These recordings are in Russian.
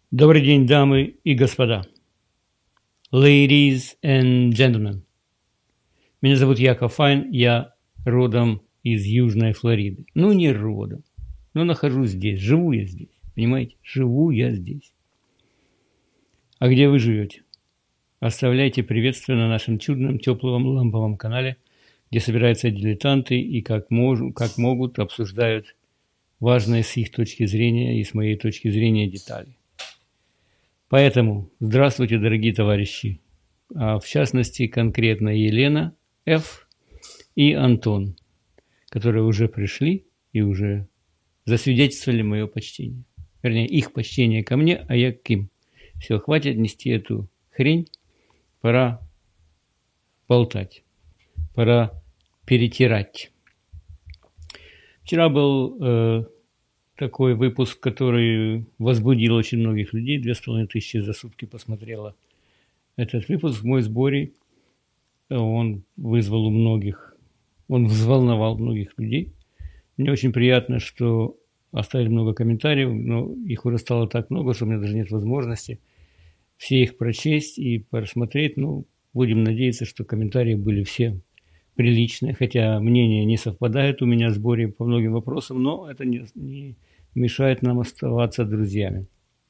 Добрый день, дамы и господа. Ladies and gentlemen. Меня зовут Яков Файн, я родом из Южной Флориды. Ну, не родом, но нахожусь здесь, живу я здесь, понимаете? Живу я здесь. А где вы живете? Оставляйте приветствие на нашем чудном, теплом, ламповом канале, где собираются дилетанты и как могут обсуждают важные с их точки зрения и с моей точки зрения детали. Поэтому здравствуйте, дорогие товарищи, в частности конкретно Елена Ф. и Антон, которые уже пришли и уже засвидетельствовали мое почтение. Вернее, их почтение ко мне, а я к им. Все, хватит нести эту хрень, пора болтать, пора перетирать. Вчера был такой выпуск, который возбудил очень многих людей. 2500 за сутки посмотрело этот выпуск в мой сборе. Он вызвал у многих, он взволновал многих людей. Мне очень приятно, что оставили много комментариев, но их уже стало так много, что у меня даже нет возможности все их прочесть и просмотреть. Ну, будем надеяться, что комментарии были все приличные, хотя мнения не совпадают у меня в сборе по многим вопросам, но это не мешает нам оставаться друзьями.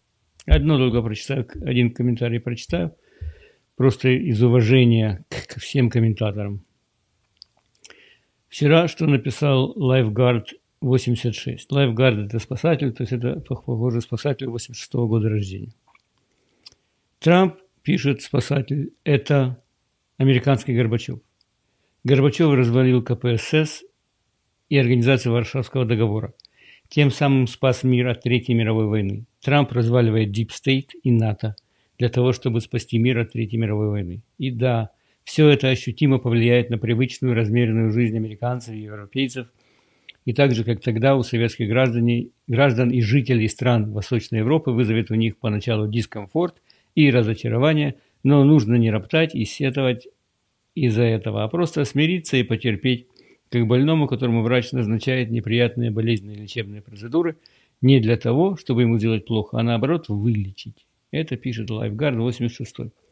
Один комментарий прочитаю, просто из уважения к всем комментаторам. Вчера что написал Lifeguard 86. Lifeguard – это спасатель, то есть это, похоже, спасатель 86-го года рождения. Трамп, пишет спасатель, это американский Горбачев. Горбачев развалил КПСС и Организацию Варшавского договора. Тем самым спас мир от Третьей мировой войны. Трамп разваливает Deep State и НАТО для того, чтобы спасти мир от Третьей мировой войны. И да, все это ощутимо повлияет на привычную размеренную жизнь американцев и европейцев, и так же, как тогда у советских граждан и жителей стран Восточной Европы вызовет у них поначалу дискомфорт и разочарование, но нужно не роптать и сетовать из-за этого, а просто смириться и потерпеть, как больному, которому врач назначает неприятные болезненные лечебные процедуры не для того, чтобы ему сделать плохо, а наоборот вылечить. Это пишет Lifeguard 86.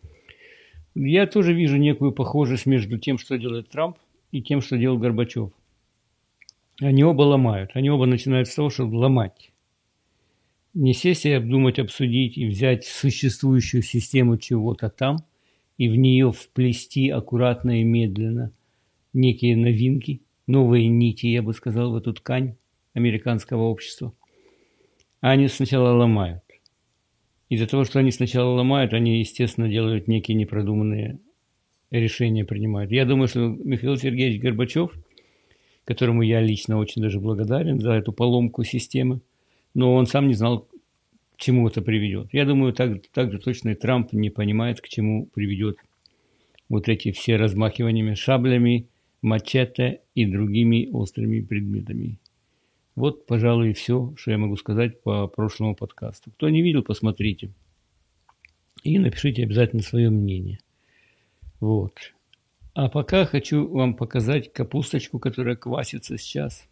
Я тоже вижу некую похожесть между тем, что делает Трамп, и тем, что делал Горбачев. Они оба ломают. Они оба начинают с того, чтобы ломать. Не сесть и обдумать, обсудить и взять существующую систему чего-то там и в нее вплести аккуратно и медленно некие новинки, новые нити, я бы сказал, в эту ткань американского общества. А они сначала ломают. Из-за того, что они сначала ломают, они, естественно, делают некие непродуманные решения, принимают. Я думаю, что Михаил Сергеевич Горбачев, которому я лично очень даже благодарен за эту поломку системы, но он сам не знал, к чему это приведет. Я думаю, так же точно и Трамп не понимает, к чему приведет вот эти все размахиваниями шаблями, мачете и другими острыми предметами. Вот, пожалуй, все, что я могу сказать по прошлому подкасту. Кто не видел, посмотрите. И напишите обязательно свое мнение. Вот. А хочу вам показать капусточку, которая квасится сейчас.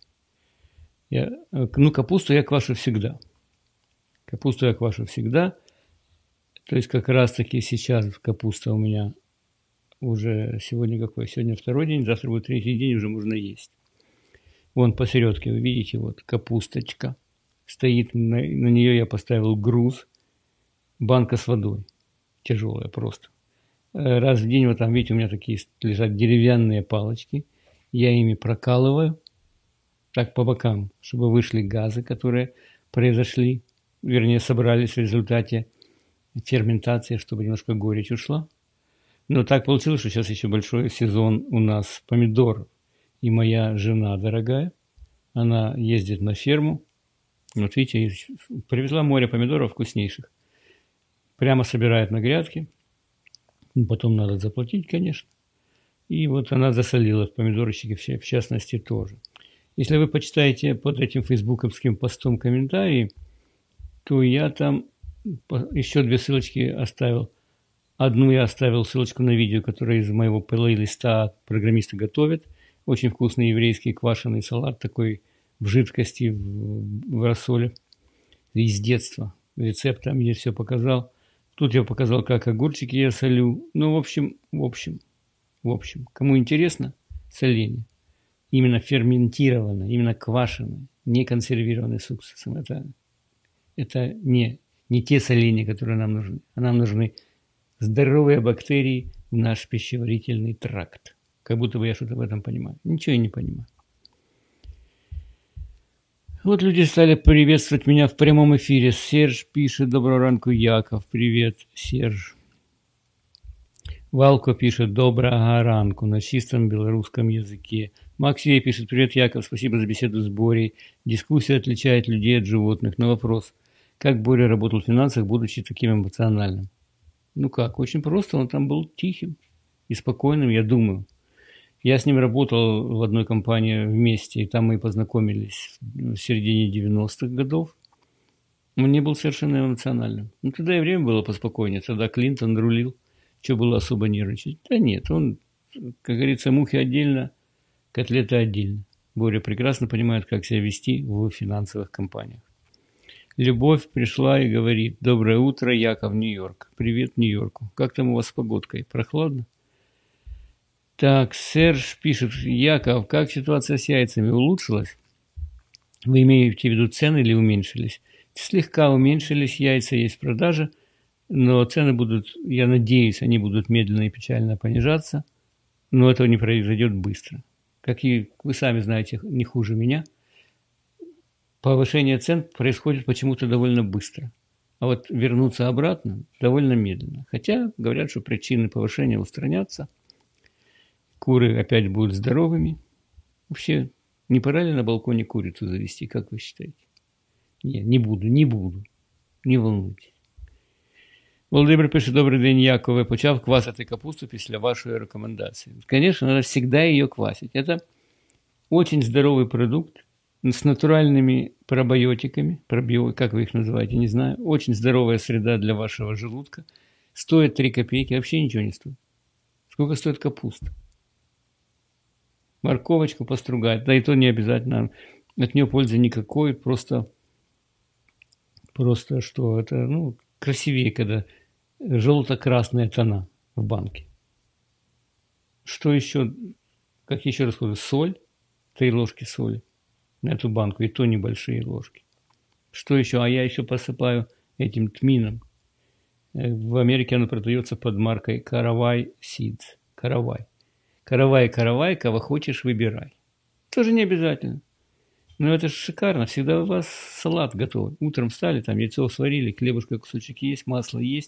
Капусту я квашу всегда. Капусту я квашу всегда. То есть как раз таки сейчас капуста у меня уже сегодня какой? Сегодня второй день, завтра будет третий день, уже можно есть. Вон посередке, вы видите, вот капусточка стоит, на нее я поставил груз, банка с водой, тяжелая просто. Раз в день, вот там, видите, у меня такие лежат деревянные палочки, я ими прокалываю, так по бокам, чтобы вышли газы, которые произошли, вернее, собрались в результате ферментации, чтобы немножко горечь ушла. Но так получилось, что сейчас еще большой сезон у нас помидоров. И моя жена дорогая, она ездит на ферму, вот видите, привезла море помидоров вкуснейших. Прямо собирает на грядке, потом надо заплатить, конечно. И вот она засолила помидорчики, в частности, тоже. Если вы почитаете под этим фейсбуковским постом комментарии, то я там еще 2 ссылочки оставил. Одну я оставил ссылочку на видео, которое из моего плейлиста программисты готовят. Очень вкусный еврейский квашеный салат, такой в жидкости, в рассоле. Из детства. рецепт там есть, все показал. Тут я показал, как огурчики я солю. Ну, в общем, кому интересно, соление. Именно ферментированное, именно квашеное, не консервированное с уксусом. Это не те соления, которые нам нужны. А нам нужны здоровые бактерии в наш пищеварительный тракт. Как будто бы я что-то в этом понимаю. Ничего я не понимаю. Вот люди стали приветствовать меня в прямом эфире. Серж пишет: доброго ранку, Яков. Привет, Серж. Валко пишет: доброго ранку на чистом белорусском языке. Максей пишет: привет, Яков, спасибо за беседу с Борей. Дискуссия отличает людей от животных. На вопрос: как Боря работал в финансах, будучи таким эмоциональным? Ну как, очень просто, он там был тихим и спокойным, я думаю. Я с ним работал в одной компании вместе, и там мы познакомились в середине 90-х годов. Он не был совершенно эмоциональным. Ну, тогда и время было поспокойнее, тогда Клинтон рулил, что было особо нервничать. Да нет, он, как говорится, мухи отдельно, котлеты отдельно. Боря прекрасно понимает, как себя вести в финансовых компаниях. Любовь пришла и говорит: доброе утро, Яков, Нью-Йорк. Привет Нью-Йорку. Как там у вас с погодкой? Прохладно? Так, Серж пишет: Яков, как ситуация с яйцами улучшилась? Вы имеете в виду цены или уменьшились? Слегка уменьшились, яйца есть в продаже, но цены будут, я надеюсь, они будут медленно и печально понижаться, но этого не произойдет быстро. Как и вы сами знаете, не хуже меня, повышение цен происходит почему-то довольно быстро, а вот вернуться обратно довольно медленно. Хотя говорят, что причины повышения устранятся, куры опять будут здоровыми. Вообще, не пора ли на балконе курицу завести, как вы считаете? Не буду, не волнуйтесь. Володимир пише: добрий день, Якове. Почав квасити капусту після вашої рекомендації. Конечно, надо всегда ее квасить. Это очень здоровый продукт с натуральными пробиотиками. Как вы их называете, не знаю. Очень здоровая среда для вашего желудка. Стоит 3 копейки, вообще ничего не стоит. Сколько стоит капуста? Морковочку постругать, да и то не обязательно. От нее пользы никакой, просто что это, красивее, когда желто-красные тона в банке. Что еще? Как еще раз говорю, соль, 3 ложки соли на эту банку, и то небольшие ложки. Что еще? А я еще посыпаю этим тмином. В Америке оно продается под маркой Каравай Seeds. Каравай, кого хочешь, выбирай. Тоже не обязательно. Но это же шикарно. Всегда у вас салат готов. Утром встали, там яйцо сварили, хлебушка, кусочек есть, масло есть.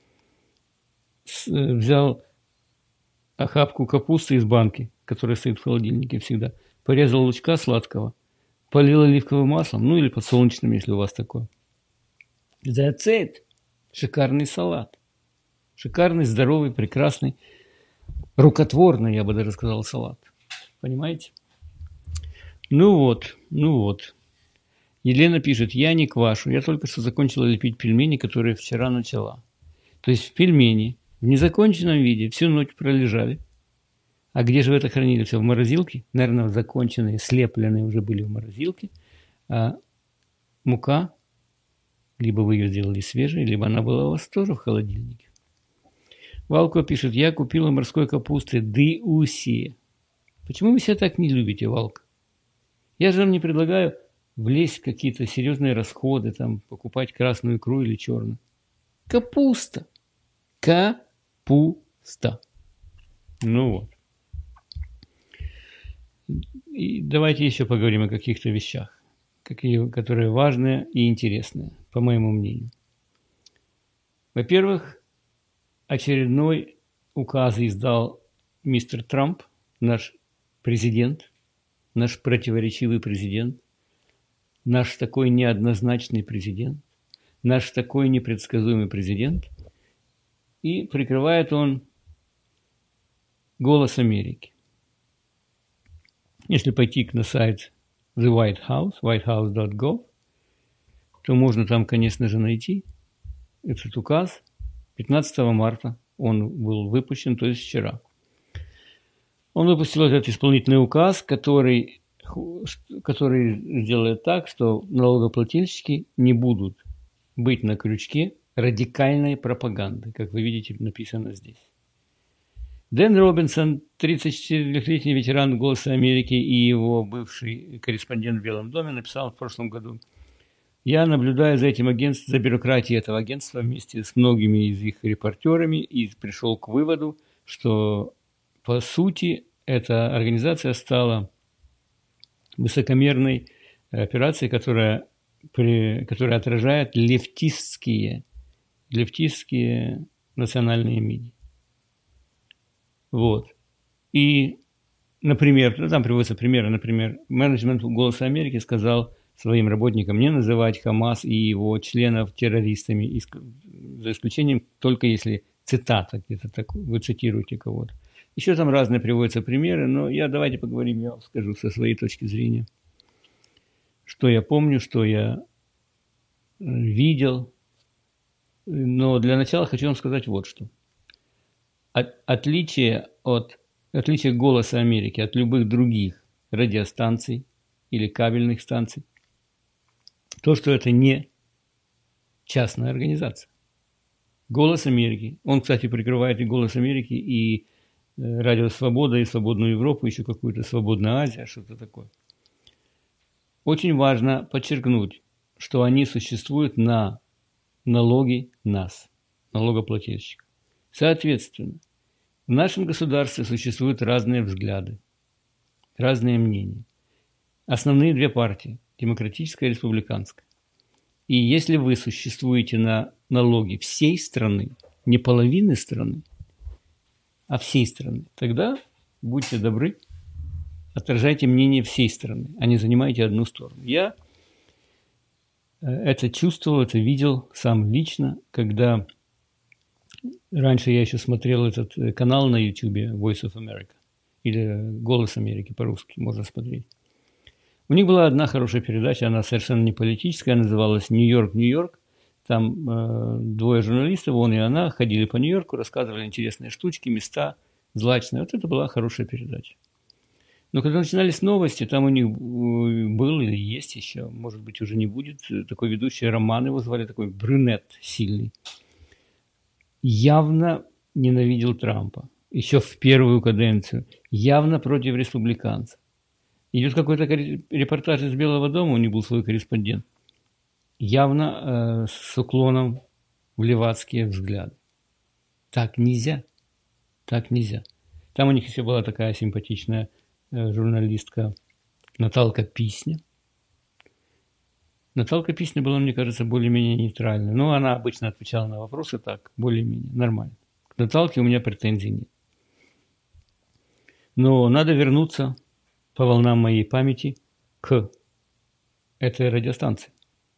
Взял охапку капусты из банки, которая стоит в холодильнике всегда. Порезал лучка сладкого, полил оливковым маслом, или подсолнечным, если у вас такое. That's it. Шикарный салат. Шикарный, здоровый, прекрасный, рукотворный, я бы даже сказал, салат. Понимаете? Ну вот. Елена пишет: я не квашу, я только что закончила лепить пельмени, которые вчера начала. То есть пельмени в незаконченном виде всю ночь пролежали. А где же вы это хранили? Все в морозилке? Наверное, законченные, слепленные уже были в морозилке. А мука, либо вы ее сделали свежей, либо она была у вас тоже в холодильнике. Валко пишет: я купила морской капусты Дыуси. Почему вы себя так не любите, Валко? Я же вам не предлагаю влезть в какие-то серьезные расходы, там, покупать красную икру или черную. Капуста. Капуста. Ну вот. И давайте еще поговорим о каких-то вещах, которые важные и интересные, по моему мнению. Во-первых, очередной указ издал мистер Трамп, наш президент, наш противоречивый президент, наш такой неоднозначный президент, наш такой непредсказуемый президент. И прикрывает он «Голос Америки». Если пойти на сайт The White House, whitehouse.gov, то можно там, конечно же, найти этот указ. 15 марта он был выпущен, то есть вчера. Он выпустил этот исполнительный указ, который делает так, что налогоплательщики не будут быть на крючке радикальной пропаганды, как вы видите, написано здесь. Дэн Робинсон, 34-летний ветеран «Голоса Америки» и его бывший корреспондент в Белом доме, написал в прошлом году: «Я наблюдаю за этим агентством, за бюрократией этого агентства вместе с многими из их репортерами и пришел к выводу, что, по сути, эта организация стала высокомерной операцией, которая отражает лефтистские национальные медиа». Вот. И, например, там приводятся примеры, например, менеджмент «Голоса Америки» сказал своим работникам не называть Хамас и его членов террористами, за исключением только если цитата, где-то так, вы цитируете кого-то. Еще там разные приводятся примеры, но давайте поговорим, я вам скажу со своей точки зрения, что я помню, что я видел. Но для начала хочу вам сказать вот что. Отличие «Голоса Америки» от любых других радиостанций или кабельных станций, то, что это не частная организация. «Голос Америки», он, кстати, прикрывает и «Голос Америки», и «Радио Свобода», и «Свободную Европу», еще какую-то «Свободную Азию», что-то такое. Очень важно подчеркнуть, что они существуют на налоги нас, налогоплательщиков. Соответственно, в нашем государстве существуют разные взгляды, разные мнения. Основные две партии – демократическая и республиканская. И если вы существуете на налоги всей страны, не половины страны, а всей страны, тогда будьте добры, отражайте мнение всей страны, а не занимайте одну сторону. Я это чувствовал, это видел сам лично, когда раньше я еще смотрел этот канал на YouTube Voice of America, или «Голос Америки» по-русски можно смотреть. У них была одна хорошая передача, она совершенно не политическая, называлась «Нью-Йорк, Нью-Йорк». Там двое журналистов, он и она, ходили по Нью-Йорку, рассказывали интересные штучки, места злачные. Вот это была хорошая передача. Но когда начинались новости, там у них был или есть еще, может быть, уже не будет, такой ведущий Роман, его звали, такой брюнет сильный. Явно ненавидел Трампа, еще в первую каденцию, явно против республиканцев. Идет какой-то репортаж из Белого дома, у них был свой корреспондент, явно с уклоном в левацкие взгляды. Так нельзя, так нельзя. Там у них еще была такая симпатичная журналистка Наталка Писня. Наталка Писня была, мне кажется, более-менее нейтральной. Но она обычно отвечала на вопросы так, более-менее нормально. К Наталке у меня претензий нет. Но надо вернуться по волнам моей памяти к этой радиостанции.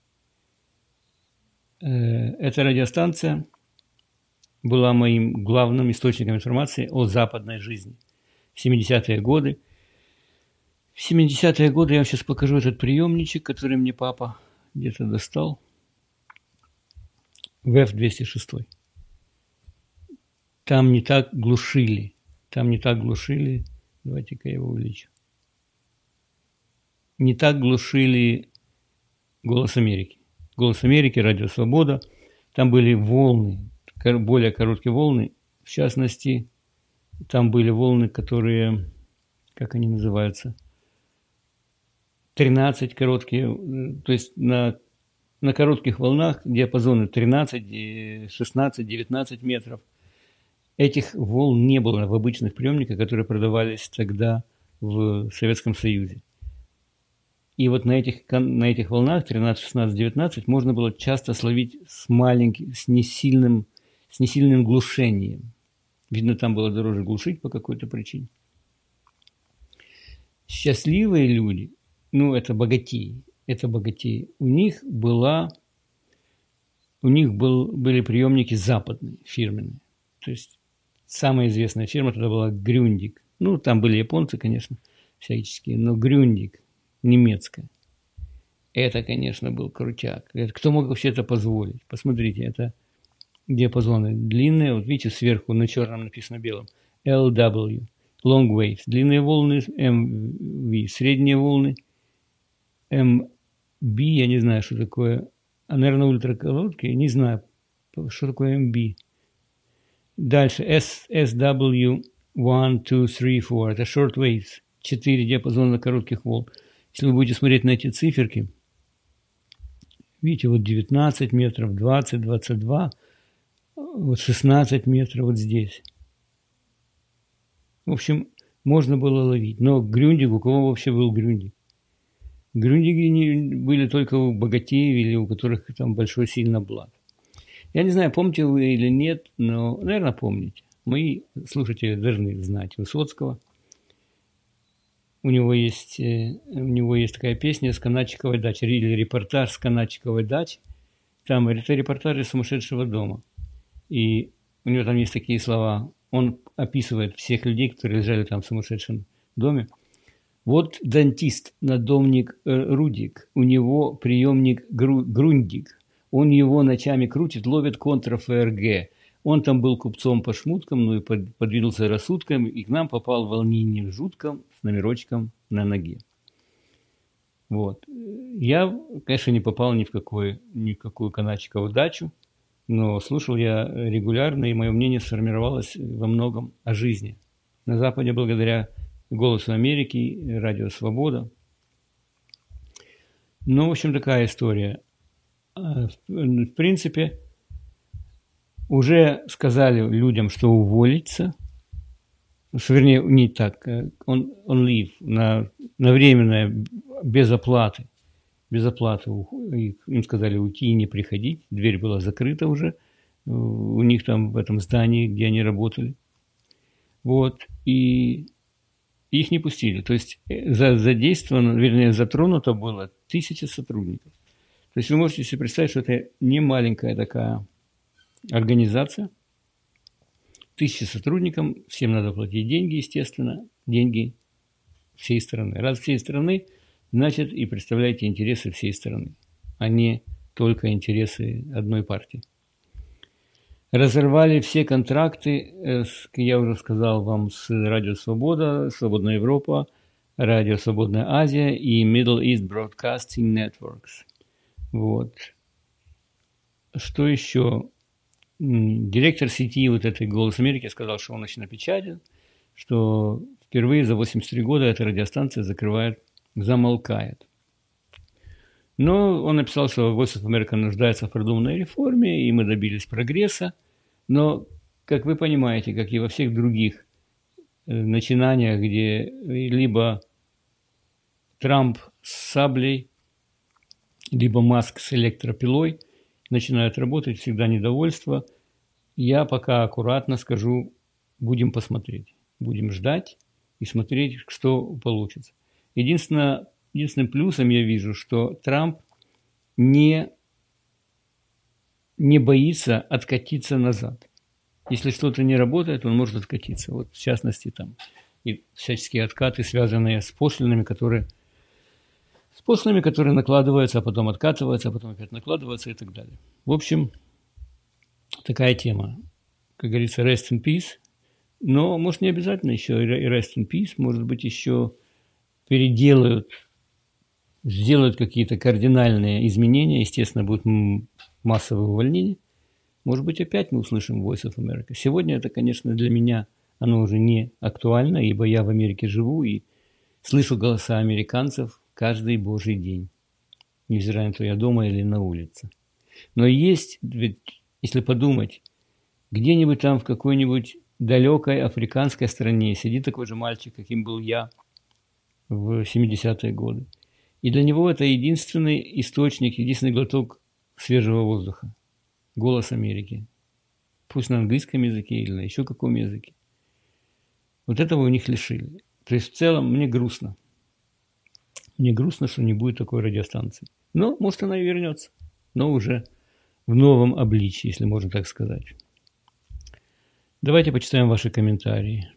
Эта радиостанция была моим главным источником информации о западной жизни. В 70-е годы. В 70-е годы я вам сейчас покажу этот приемничек, который мне папа где-то достал. ВФ-206. Там не так глушили. Давайте-ка я его увеличу. Не так глушили «Голос Америки». «Голос Америки», «Радио Свобода». Там были волны, более короткие волны. В частности, там были волны, которые, как они называются, 13 короткие, то есть на коротких волнах диапазоны 13, 16, 19 метров. Этих волн не было в обычных приемниках, которые продавались тогда в Советском Союзе. И вот на этих волнах 13, 16, 19 можно было часто словить с несильным глушением. Видно, там было дороже глушить по какой-то причине. Счастливые люди, это богатеи. У них были приемники западные, фирменные. То есть самая известная фирма тогда была Грюндик. Там были японцы, конечно, всяческие, но Грюндик, немецкая. Это, конечно, был крутяк. Кто мог вообще это позволить? Посмотрите, это диапазоны длинные. Вот видите, сверху на черном написано белым. LW, long waves, длинные волны, MV, средние волны, MB, я не знаю, что такое наверное, ультракороткие, не знаю, что такое MB. Дальше SW 1, 2, 3, 4, это short waves, 4 диапазона коротких волн. Если вы будете смотреть на эти циферки, видите, вот 19 метров, 20, 22, вот 16 метров вот здесь. В общем, можно было ловить. Но Грюндик, у кого вообще был Грюндик? Грюндиги были только у богатеев или у которых там большой сильно блат. Я не знаю, помните вы или нет, но, наверное, помните. Мои слушатели должны знать Высоцкого. У него есть такая песня «С Канатчиковой дачи», или репортаж «С Канатчиковой дачи». Там это репортаж из сумасшедшего дома. И у него там есть такие слова. Он описывает всех людей, которые лежали там в сумасшедшем доме. Вот дантист, надомник Рудик, у него приемник Грундик. Он его ночами крутит, ловит контра ФРГ. Он там был купцом по шмуткам, ну и подвинулся рассудком, и к нам попал в волнении жутком с номерочком на ноге. Вот. Я, конечно, не попал ни в какую Канатчикову дачу, но слушал я регулярно, и мое мнение сформировалось во многом о жизни. На Западе благодаря «Голосу Америки», «Радио Свобода». Ну, в общем, такая история. В принципе, уже сказали людям, что уволится, вернее, не так, он leave, на временное, без оплаты. Без оплаты им сказали уйти и не приходить. Дверь была закрыта уже у них там в этом здании, где они работали. Вот. И их не пустили. То есть задействовано, вернее, затронуто было 1000 сотрудников. То есть вы можете себе представить, что это не маленькая такая организация. 1000 сотрудникам, всем надо платить деньги, естественно, деньги всей страны. Раз всей страны, значит, и представляете интересы всей страны, а не только интересы одной партии. Разорвали все контракты, я уже сказал вам, с Радио Свобода, Свободная Европа, Радио Свободная Азия и Middle East Broadcasting Networks. Вот. Что еще? Директор сети вот этой «Голос Америки» сказал, что он очень опечален, что впервые за 83 года эта радиостанция замолкает. Но он написал, что Voice of America нуждается в продуманной реформе, и мы добились прогресса. Но, как вы понимаете, как и во всех других начинаниях, где либо Трамп с саблей, либо Маск с электропилой начинают работать, всегда недовольство. Я пока аккуратно скажу, будем посмотреть. Будем ждать и смотреть, что получится. Единственным плюсом я вижу, что Трамп не боится откатиться назад. Если что-то не работает, он может откатиться. Вот в частности там и всяческие откаты, связанные с пошлинами, которые накладываются, а потом откатываются, а потом опять накладываются и так далее. В общем, такая тема. Как говорится, rest in peace. Но, может, не обязательно еще и rest in peace. Может быть, еще сделают какие-то кардинальные изменения. Естественно, будет массовое увольнение. Может быть, опять мы услышим Voice of America. Сегодня это, конечно, для меня оно уже не актуально, ибо я в Америке живу и слышу голоса американцев каждый божий день, невзирая на то, я дома или на улице. Но есть, ведь, если подумать, где-нибудь там в какой-нибудь далекой африканской стране сидит такой же мальчик, каким был я в 70-е годы. И для него это единственный источник, единственный глоток свежего воздуха. Голос Америки. Пусть на английском языке или на еще каком языке. Вот этого у них лишили. То есть в целом мне грустно. Мне грустно, что не будет такой радиостанции. Но, может, она и вернется. Но уже в новом обличии, если можно так сказать. Давайте почитаем ваши комментарии.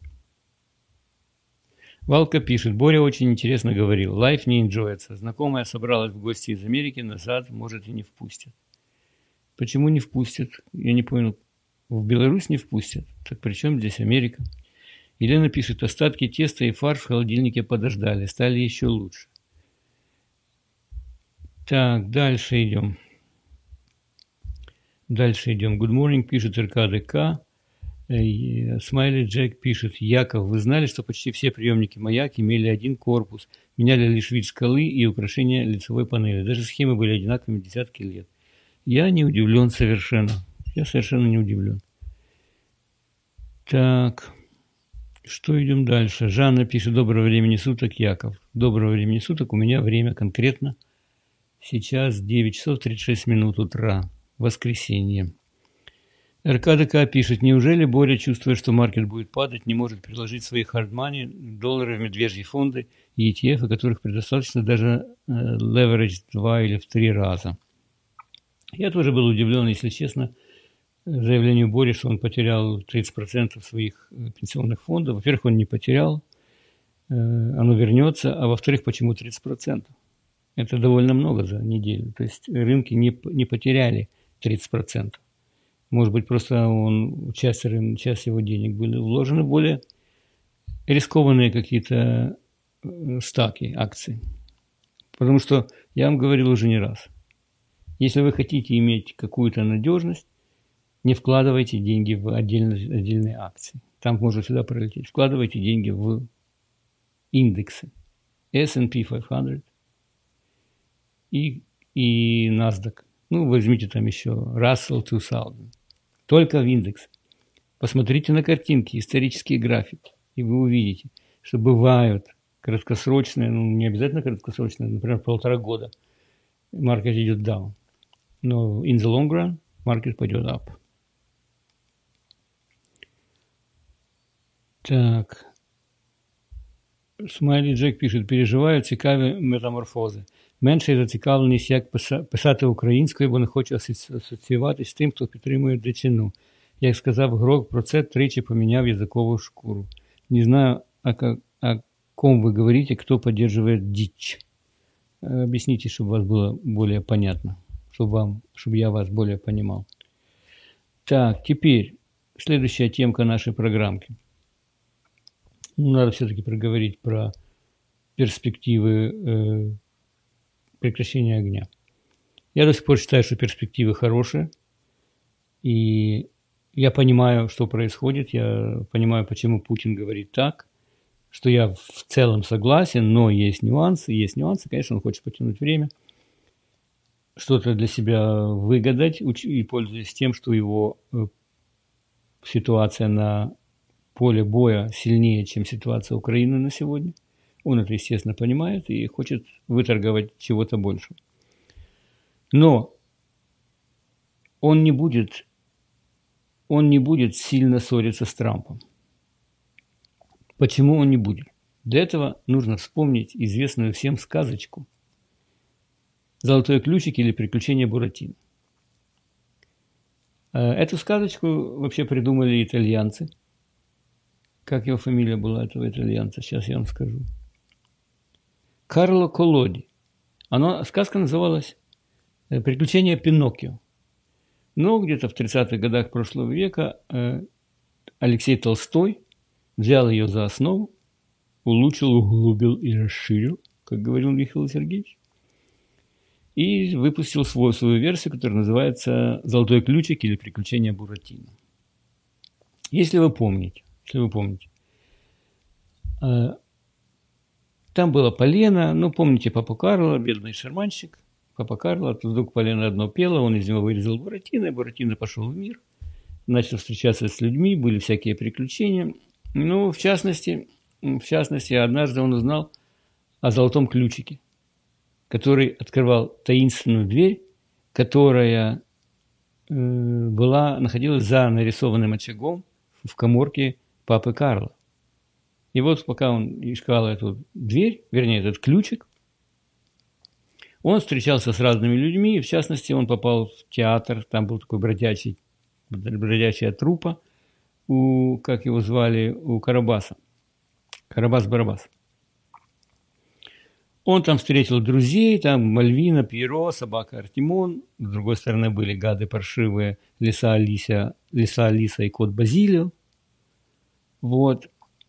Валка пишет. Боря очень интересно говорил. Лайф не энджоится. Знакомая собралась в гости из Америки, назад, может, и не впустят. Почему не впустят? Я не понял. В Беларусь не впустят. Так при чем здесь Америка? Елена пишет. Остатки теста и фарш в холодильнике подождали. Стали еще лучше. Так, дальше идем. Дальше идем. Good morning, пишет РКДК. Смайли Джек пишет: Яков, вы знали, что почти все приемники Маяк имели один корпус, меняли лишь вид шкалы и украшения лицевой панели. Даже схемы были одинаковыми десятки лет. Я не удивлен совершенно. Я совершенно не удивлен. Так, что идем дальше? Жанна пишет: доброго времени суток, Яков. Доброго времени суток. У меня время конкретно. Сейчас 9 часов 36 минут утра. Воскресенье. РКДК пишет: неужели Боря, чувствуя, что маркет будет падать, не может приложить свои хардмани, доллары в медвежьи фонды и ETF, которых предостаточно даже leverage в 2 или в 3 раза? Я тоже был удивлен, если честно, заявлению Бори, что он потерял 30% своих пенсионных фондов. Во-первых, он не потерял, оно вернется, а во-вторых, почему 30%? Это довольно много за неделю. То есть рынки не потеряли 30%. Может быть, просто часть его денег были вложены в более рискованные какие-то стаки акций. Потому что я вам говорил уже не раз. Если вы хотите иметь какую-то надежность, не вкладывайте деньги в отдельные акции. Там можно сюда пролететь. Вкладывайте деньги в индексы. S&P 500 и NASDAQ. Ну, возьмите там еще Russell 2000. Только в индекс. Посмотрите на картинки, исторические графики, и вы увидите, что бывают краткосрочные, не обязательно краткосрочные, например, 1,5 года маркет идет down. Но in the long run маркет пойдет up. Так. Смайлі Джек пишет: переживаю цікаві метаморфози. Менше зацікавленість, як писати українською, бо не хочу асоціюватись з тим, хто підтримує дичину. Як сказав Грок, про це тричі поміняв язикову шкуру. Не знаю, о ком вы говорите, кто поддерживает дичь. Объясните, чтобы вас было более понятно, чтобы я вас более понимал. Так, теперь следующая темка нашей программки. Надо все-таки проговорить про перспективы прекращения огня. Я до сих пор считаю, что перспективы хорошие. И я понимаю, что происходит. Я понимаю, почему Путин говорит так. Что я в целом согласен, но есть нюансы. Есть нюансы, конечно, он хочет потянуть время. Что-то для себя выгадать и пользуясь тем, что его ситуация на поле боя сильнее, чем ситуация Украины на сегодня. Он это, естественно, понимает и хочет выторговать чего-то больше. Но он не будет сильно ссориться с Трампом. Почему он не будет? Для этого нужно вспомнить известную всем сказочку «Золотой ключик» или «Приключения Буратино». Эту сказочку вообще придумали итальянцы. Как его фамилия была, этого итальянца? Сейчас я вам скажу. Карло Колоди. Сказка называлась «Приключения Пиноккио». Но где-то в 30-х годах прошлого века Алексей Толстой взял ее за основу, улучшил, углубил и расширил, как говорил Михаил Сергеевич, и выпустил свою версию, которая называется «Золотой ключик» или «Приключения Буратино». Если вы помните, там было полено, помните Папу Карло, бедный шарманщик, Папа Карло, тут вдруг полено одно пело, он из него вырезал Буратино, и Буратино пошел в мир, начал встречаться с людьми, были всякие приключения. В частности, однажды он узнал о золотом ключике, который открывал таинственную дверь, которая находилась за нарисованным очагом в каморке Папы Карло. И вот пока он искал эту дверь, вернее, этот ключик, он встречался с разными людьми, и в частности он попал в театр, там был такой бродячая труппа, как его звали, у Карабаса. Карабас-Барабас. Он там встретил друзей, там Мальвина, Пьеро, собака Артемон, с другой стороны были гады паршивые, лиса Алиса и кот Базилио. Вот.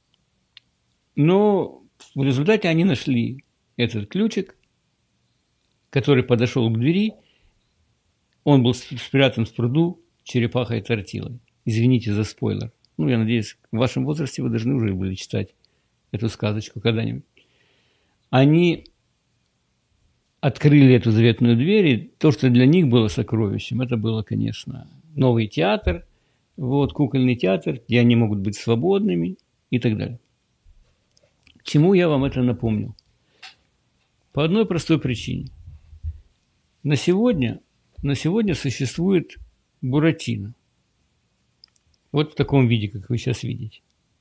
Но в результате они нашли этот ключик, который подошел к двери, Он был спрятан в пруду черепахой тортилой. Извините за спойлер. Ну, я надеюсь, в вашем возрасте вы должны уже были читать эту сказочку когда-нибудь. Они открыли эту заветную дверь, и то, что для них было сокровищем, это было, конечно, новый театр, вот, кукольный театр, где они могут быть свободными и так далее. К чему я вам это напомнил? По одной простой причине. На сегодня существует Буратино. Вот в таком виде, как вы сейчас видите.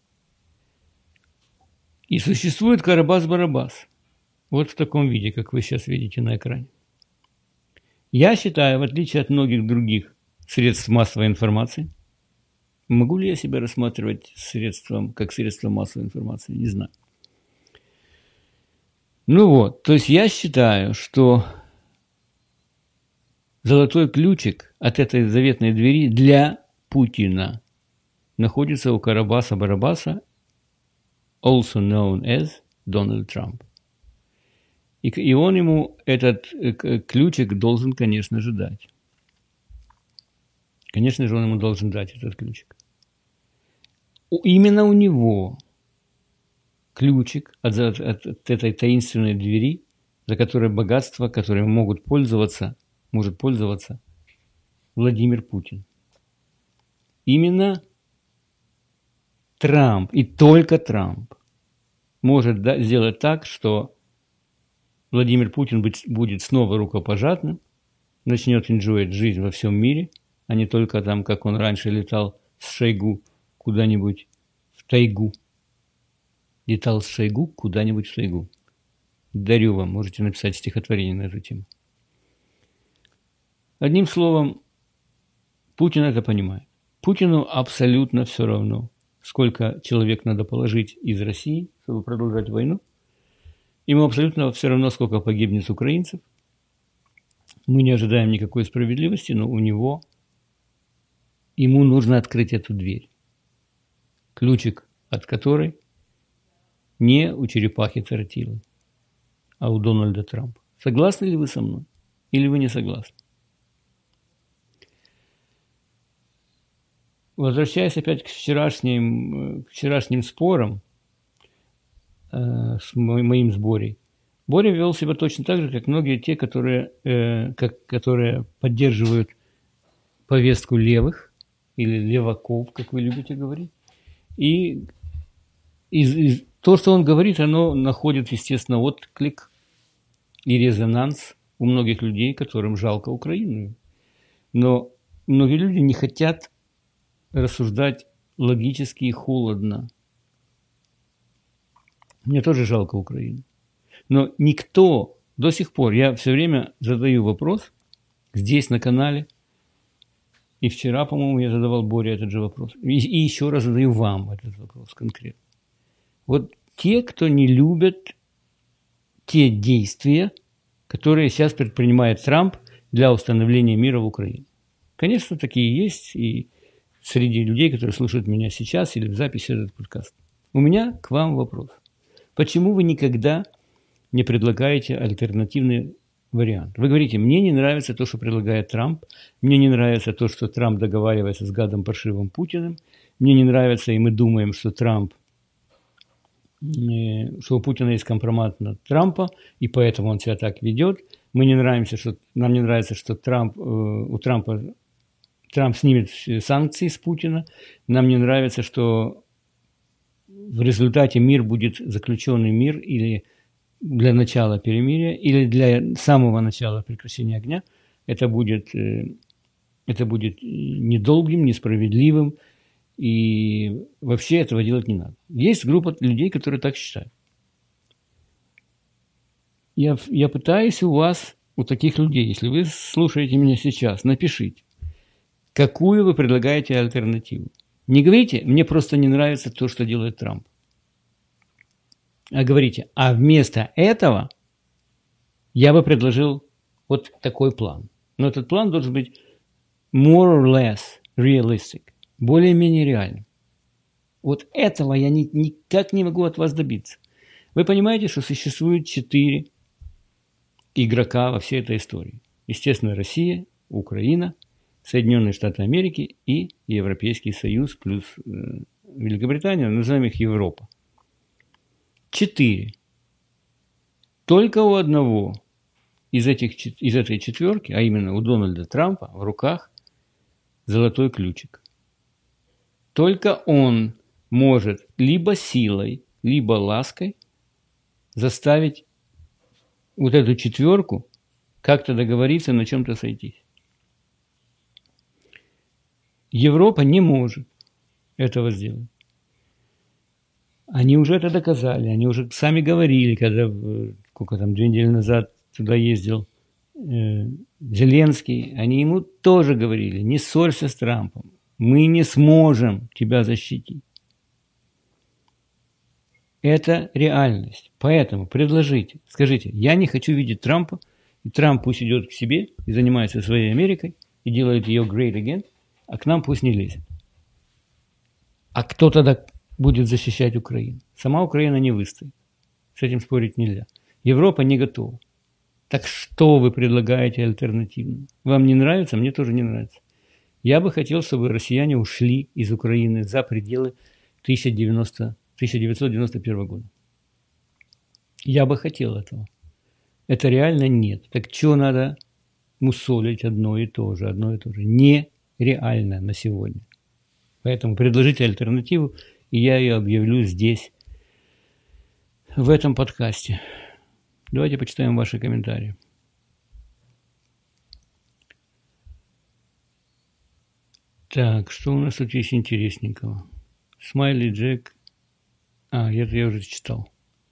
И существует Карабас-Барабас. Вот в таком виде, как вы сейчас видите на экране. Я считаю, в отличие от многих других средств массовой информации, могу ли я себя рассматривать как средство массовой информации? Не знаю. Ну вот, то есть я считаю, что золотой ключик от этой заветной двери для Путина находится у Карабаса-Барабаса, also known as Donald Trump. И он ему этот ключик должен, конечно же, дать. Конечно же, он ему должен дать этот ключик. Именно у него ключик от этой таинственной двери, за которой богатство, которым может пользоваться Владимир Путин. Именно Трамп, и только Трамп, может сделать так, что Владимир Путин будет снова рукопожатным, начнет enjoyать жизнь во всем мире, а не только там, как он раньше летал с Шойгу куда-нибудь в тайгу. Летал с Шойгу куда-нибудь в тайгу. Дарю вам, можете написать стихотворение на эту тему. Одним словом, Путин это понимает. Путину абсолютно все равно, сколько человек надо положить из России, чтобы продолжать войну. Ему абсолютно все равно, сколько погибнет украинцев. Мы не ожидаем никакой справедливости, но ему нужно открыть эту дверь, ключик от которой не у черепахи тортилы, а у Дональда Трампа. Согласны ли вы со мной? Или вы не согласны? Возвращаясь опять к вчерашним спорам с моим с Борей. Боря вел себя точно так же, как многие те, которые поддерживают повестку левых или леваков, как вы любите говорить. И то, что он говорит, оно находит, естественно, отклик и резонанс у многих людей, которым жалко Украину. Но многие люди не хотят рассуждать логически и холодно. Мне тоже жалко Украину. Но никто до сих пор, я все время задаю вопрос здесь на канале, и вчера, по-моему, я задавал Боре этот же вопрос, и еще раз задаю вам этот вопрос конкретно. Вот те, кто не любят те действия, которые сейчас предпринимает Трамп для установления мира в Украине. Конечно, такие есть и среди людей, которые слушают меня сейчас или в записи этот подкаст. У меня к вам вопрос. Почему вы никогда не предлагаете альтернативный вариант? Вы говорите, мне не нравится то, что предлагает Трамп, мне не нравится то, что Трамп договаривается с гадом паршивым Путиным, мне не нравится, и мы думаем, что у Путина есть компромат на Трампа, и поэтому он себя так ведет. Нам не нравится, что Трамп снимет санкции с Путина. Нам не нравится, что в результате будет заключенный мир или для начала перемирия, или для самого начала прекращения огня. Это будет недолгим, несправедливым, и вообще этого делать не надо. Есть группа людей, которые так считают. Я пытаюсь у таких людей, если вы слушаете меня сейчас, напишите, какую вы предлагаете альтернативу. Не говорите, мне просто не нравится то, что делает Трамп. А говорите, а вместо этого я бы предложил вот такой план. Но этот план должен быть more or less realistic, более-менее реальным. Вот этого я никак не могу от вас добиться. Вы понимаете, что существует 4 игрока во всей этой истории. Естественно, Россия, Украина, Соединенные Штаты Америки и Европейский Союз плюс Великобритания, назовем их Европа. 4. Только у одного из этой четверки, а именно у Дональда Трампа, в руках золотой ключик. Только он может либо силой, либо лаской заставить вот эту четверку как-то договориться, на чем-то сойтись. Европа не может этого сделать. Они уже это доказали, они уже сами говорили, когда, 2 недели назад туда ездил Зеленский, они ему тоже говорили: не ссорься с Трампом, мы не сможем тебя защитить. Это реальность. Поэтому предложите, скажите: я не хочу видеть Трампа, и Трамп пусть идет к себе и занимается своей Америкой, и делает ее great again, а к нам пусть не лезет. А кто тогда будет защищать Украину? Сама Украина не выстоит. С этим спорить нельзя. Европа не готова. Так что вы предлагаете альтернативно? Вам не нравится? Мне тоже не нравится. Я бы хотел, чтобы россияне ушли из Украины за пределы 1991 года. Я бы хотел этого. Это реально нет. Так что надо мусолить одно и то же? Нереально на сегодня. Поэтому предложите альтернативу, и я ее объявлю здесь, в этом подкасте. Давайте почитаем ваши комментарии. Так, что у нас тут есть интересненького? Смайли Джек. Это я уже читал.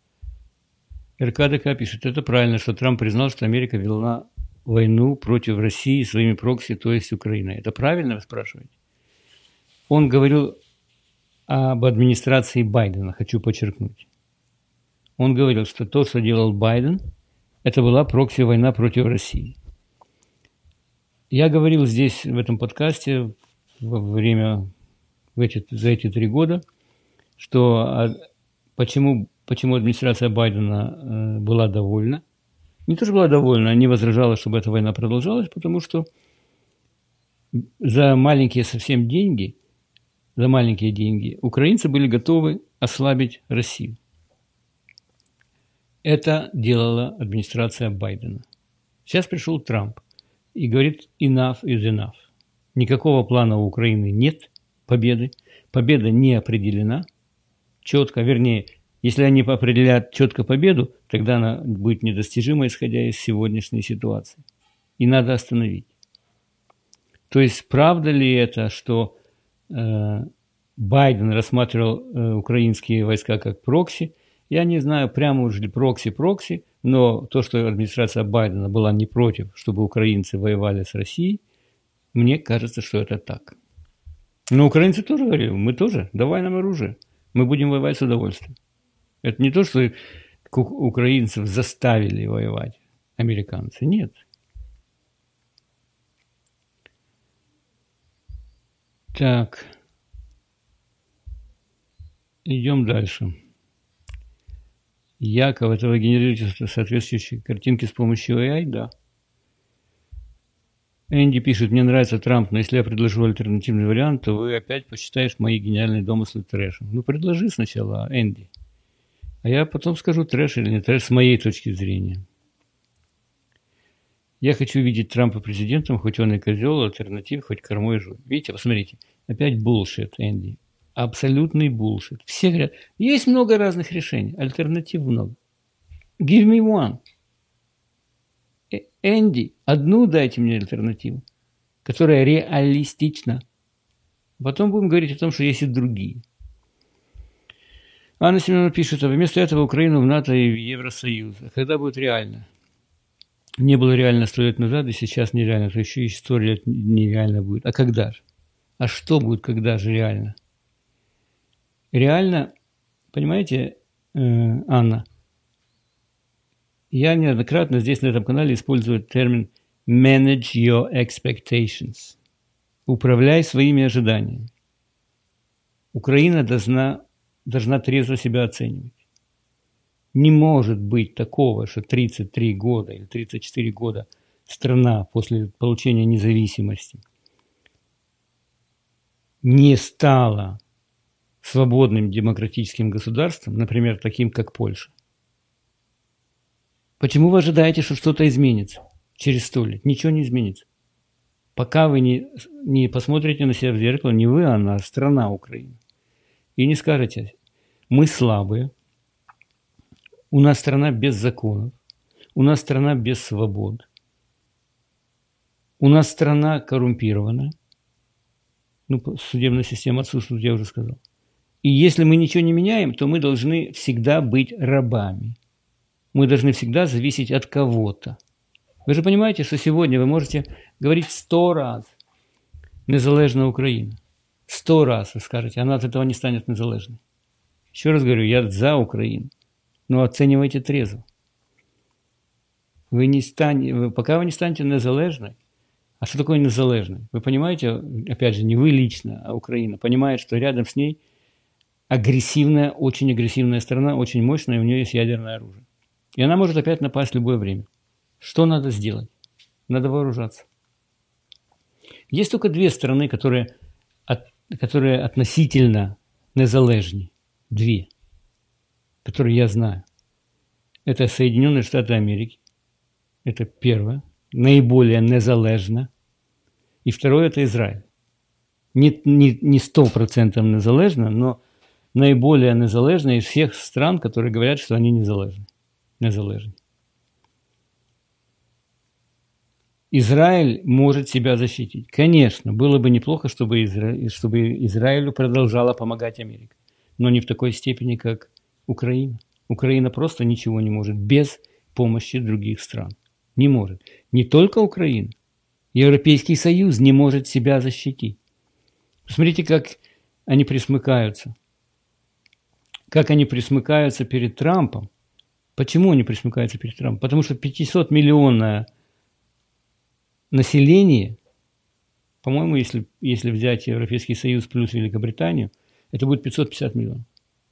РКДК пишет: это правильно, что Трамп признал, что Америка вела войну против России своими прокси, то есть Украиной. Это правильно, вы спрашиваете? Он говорил об администрации Байдена, хочу подчеркнуть. Он говорил, что то, что делал Байден, это была прокси-война против России. Я говорил здесь, в этом подкасте, за эти 3 года, что почему администрация Байдена была довольна. Не то, что была довольна, не возражала, чтобы эта война продолжалась, потому что за маленькие совсем деньги, украинцы были готовы ослабить Россию. Это делала администрация Байдена. Сейчас пришел Трамп и говорит: enough is enough. Никакого плана у Украины нет победы. Победа не определена четко. Вернее, если они определят четко победу, тогда она будет недостижима, исходя из сегодняшней ситуации. И надо остановить. То есть, правда ли это, что Байден рассматривал украинские войска как прокси? Я не знаю, прямо уж ли прокси, но то, что администрация Байдена была не против, чтобы украинцы воевали с Россией, мне кажется, что это так. Но украинцы тоже говорили: мы тоже, давай нам оружие, мы будем воевать с удовольствием. Это не то, что украинцев заставили воевать американцы, нет. Так, идем дальше. Яков, это вы генерируете соответствующие картинки с помощью AI? Да. Энди пишет: мне нравится Трамп, но если я предложу альтернативный вариант, то вы опять посчитаешь мои гениальные домыслы трэшем. Ну, предложи сначала, Энди. А я потом скажу, трэш или не трэш, с моей точки зрения. Я хочу видеть Трампа президентом, хоть он и козел, альтернатив, хоть кормой жуй. Видите, посмотрите, опять булшит, Энди. Абсолютный булшит. Все говорят: есть много разных решений, альтернатив много. Give me one. Энди, одну дайте мне альтернативу, которая реалистична. Потом будем говорить о том, что есть и другие. Анна Семеновна пишет: а вместо этого Украину в НАТО и в Евросоюз. А когда будет реально? Не было реально 100 лет назад, и сейчас нереально, то еще и 100 лет нереально будет. А когда же? А что будет, когда же реально? Реально, понимаете, Анна, я неоднократно здесь на этом канале использую термин manage your expectations. Управляй своими ожиданиями. Украина должна трезво себя оценивать. Не может быть такого, что 33 года или 34 года страна после получения независимости не стала свободным демократическим государством, например, таким, как Польша, почему вы ожидаете, что что-то изменится через 100 лет? Ничего не изменится. Пока вы не посмотрите на себя в зеркало, не вы, а она, страна Украина, и не скажете, мы слабые, у нас страна без законов, у нас страна без свобод, у нас страна коррумпированная, судебная система отсутствует, я уже сказал. И если мы ничего не меняем, то мы должны всегда быть рабами. Мы должны всегда зависеть от кого-то. Вы же понимаете, что сегодня вы можете говорить 100 раз «незалежна Украина». 100 раз вы скажете, она от этого не станет незалежной. Еще раз говорю, я за Украину, но оценивайте трезво. Пока вы не станете незалежной, а что такое незалежной? Вы понимаете, опять же, не вы лично, а Украина понимает, что рядом с ней агрессивная, очень агрессивная страна, очень мощная, и у нее есть ядерное оружие. И она может опять напасть в любое время. Что надо сделать? Надо вооружаться. Есть только две страны, которые относительно незалежны. Две, которые я знаю. Это Соединенные Штаты Америки. Это первое. Наиболее незалежно. И второе – это Израиль. Не 100% незалежно, но наиболее незалежно из всех стран, которые говорят, что они незалежны. Израиль может себя защитить. Конечно, было бы неплохо, чтобы Израилю продолжала помогать Америка. Но не в такой степени, как Украина. Украина просто ничего не может без помощи других стран. Не может. Не только Украина. Европейский Союз не может себя защитить. Посмотрите, как они присмыкаются. Как они присмыкаются перед Трампом. Почему они присмыкаются перед Трампом? Потому что 500-миллионное население, по-моему, если взять Европейский Союз плюс Великобританию, это будет 550 миллионов.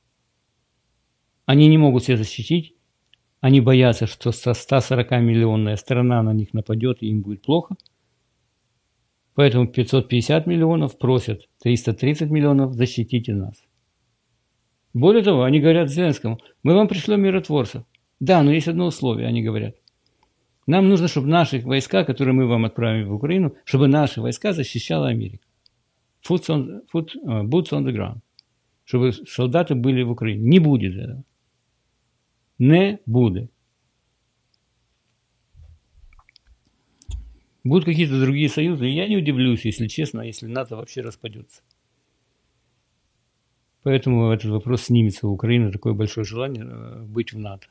Они не могут себя защитить. Они боятся, что 140-миллионная страна на них нападет, и им будет плохо. Поэтому 550 миллионов просят 330 миллионов, защитите нас. Более того, они говорят Зеленскому, мы вам пришлем миротворцев. Да, но есть одно условие, они говорят. Нам нужно, чтобы наши войска, которые мы вам отправим в Украину, чтобы наши войска защищала Америка. Boots on the ground. Чтобы солдаты были в Украине. Не будет этого. Не будет. Будут какие-то другие союзы, и я не удивлюсь, если честно, если НАТО вообще распадется. Поэтому этот вопрос снимется у Украины, такое большое желание быть в НАТО.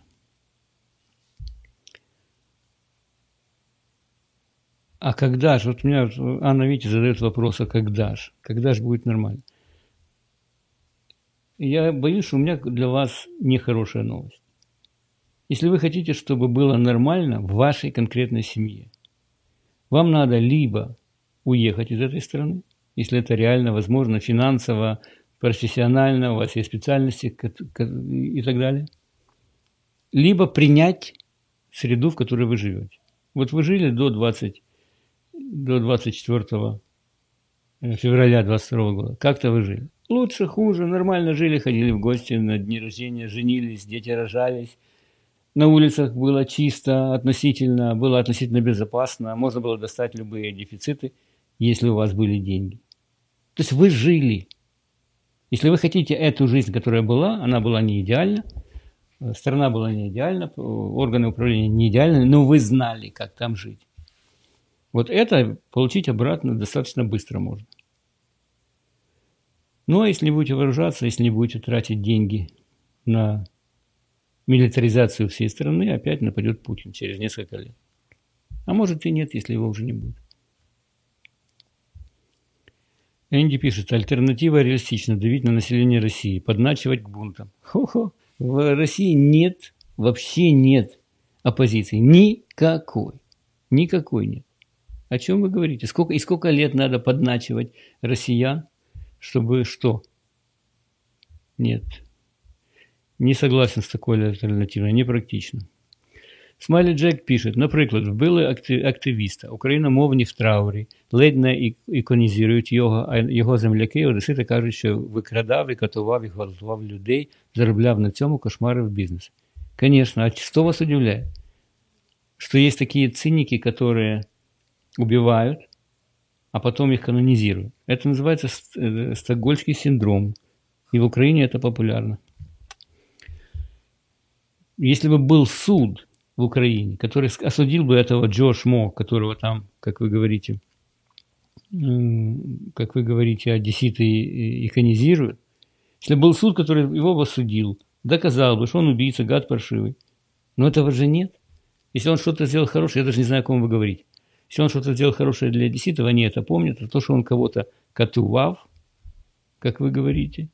А когда же? Вот у меня Анна, видите, задает вопрос, а когда же? Когда же будет нормально? Я боюсь, что у меня для вас нехорошая новость. Если вы хотите, чтобы было нормально в вашей конкретной семье, вам надо либо уехать из этой страны, если это реально возможно, финансово, профессионально, у вас есть специальности и так далее, либо принять среду, в которой вы живете. Вот вы жили до 24 февраля 22 года. Как-то вы жили. Лучше, хуже, нормально жили, ходили в гости на дни рождения, женились, дети рожались. На улицах было чисто, было относительно безопасно, можно было достать любые дефициты, если у вас были деньги. То есть вы жили. Если вы хотите эту жизнь, которая была, она была не идеальна, страна была не идеальна, органы управления не идеальны, но вы знали, как там жить. Вот это получить обратно достаточно быстро можно. Ну, а если не будете вооружаться, если не будете тратить деньги на милитаризацию всей страны, опять нападет Путин через несколько лет. А может и нет, если его уже не будет. Энди пишет, альтернатива реалистична, давить на население России, подначивать к бунтам. Хо-хо, в России нет, вообще нет оппозиции. Никакой. Никакой нет. О чем вы говорите? Сколько лет надо подначивать россиян, чтобы что? Нет. Не согласен с такой альтернативой, непрактично. Смайлі Джек пише, наприклад, вбили активіста, україномовні в траурі, ледь не іконізують його, а його земляки, одесити кажуть, що викрадав, і катував, і гвалтував людей, заробляв на цьому, кошмарив бізнес. Конечно, а что вас удивляет? Что есть такие циники, которые убивают, а потом их канонизируют. Это называется стокгольмский синдром. И в Украине это популярно. Если бы был суд в Украине, который осудил бы этого Джош Мо, которого там, как вы говорите, одесситы иконизируют, если был суд, который его бы осудил, доказал бы, что он убийца, гад паршивый. Но этого же нет. Если он что-то сделал хорошее, я даже не знаю, о ком вы говорите. Если он что-то сделал хорошее для одесситов, они это помнят. А то, что он кого-то катував, как вы говорите,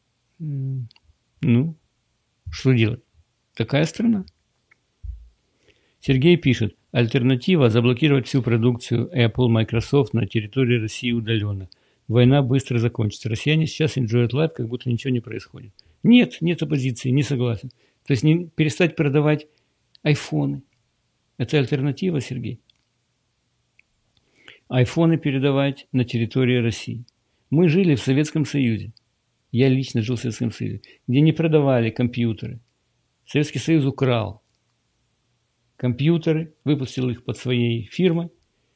ну, что делать? Такая страна. Сергей пишет, альтернатива – заблокировать всю продукцию Apple, Microsoft на территории России удаленно. Война быстро закончится. Россияне сейчас enjoy life, как будто ничего не происходит. Нет оппозиции, не согласен. То есть не перестать продавать айфоны. Это альтернатива, Сергей. Айфоны передавать на территории России. Мы жили в Советском Союзе. Я лично жил в Советском Союзе, где не продавали компьютеры. Советский Союз украл компьютеры, выпустил их под своей фирмой.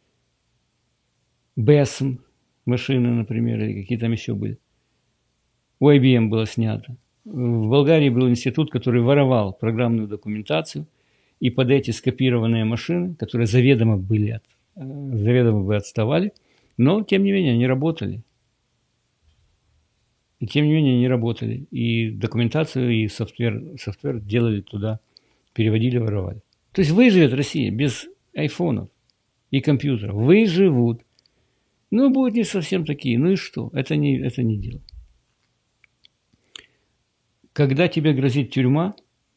BESM машины, например, или какие там еще были. У IBM было снято. В Болгарии был институт, который воровал программную документацию, и под эти скопированные машины, которые заведомо бы отставали, но, тем не менее, они работали. И документацию, и софтвер делали туда, переводили, воровали. То есть выживет Россия без айфонов и компьютеров. Выживут. Ну, будут не совсем такие. Ну и что? Это не дело. Когда тебе грозит тюрьма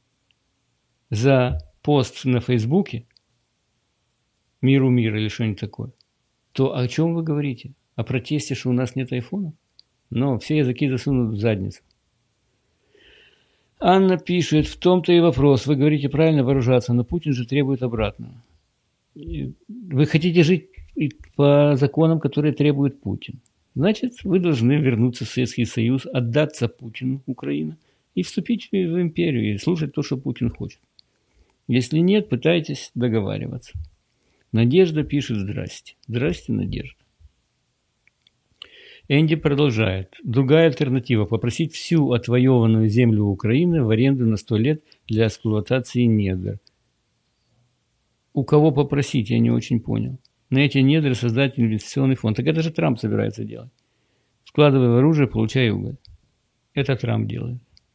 за пост на Фейсбуке, миру мир или что-нибудь такое, то о чем вы говорите? О протесте, что у нас нет айфонов? Но все языки засунут в задницу. Анна пишет, в том-то и вопрос. Вы говорите правильно вооружаться, но Путин же требует обратного. Вы хотите жить по законам, которые требует Путин. Значит, вы должны вернуться в Советский Союз, отдаться Путину, Украина, и вступить в империю, и слушать то, что Путин хочет. Если нет, пытайтесь договариваться. Надежда пишет, здрасте. Здрасте, Надежда. Энди продолжает. Другая альтернатива – попросить всю отвоеванную землю Украины в аренду на 100 лет для эксплуатации недр. У кого попросить, я не очень понял. На эти недры создать инвестиционный фонд. Так это же Трамп собирается делать. Вкладывай в оружие, получай уголь. Это Трамп делает.